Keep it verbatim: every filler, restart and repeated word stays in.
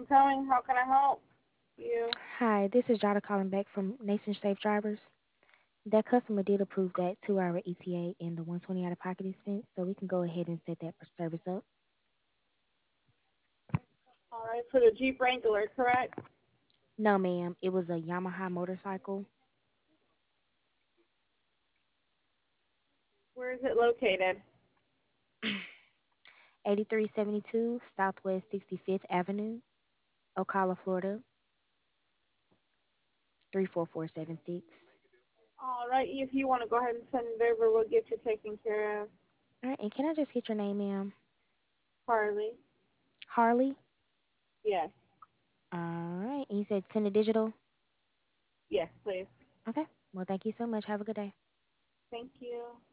calling. How can I help you? Hi, this is Jada calling back from Nation Safe Drivers. That customer did approve that two hour E T A and the one twenty out of pocket expense, so we can go ahead and set that service up. All right, for the Jeep Wrangler, correct? No, ma'am, it was a Yamaha motorcycle, Where is it located? eighty-three seventy-two Southwest sixty-fifth Avenue, Ocala, Florida, three four four seven six. All right, if you want to go ahead and send it over, we'll get you taken care of. All right, and can I just get your name, ma'am? Harley. Harley? Yes. All right, and you said send a digital? Yes, please. Okay, well, thank you so much. Have a good day. Thank you.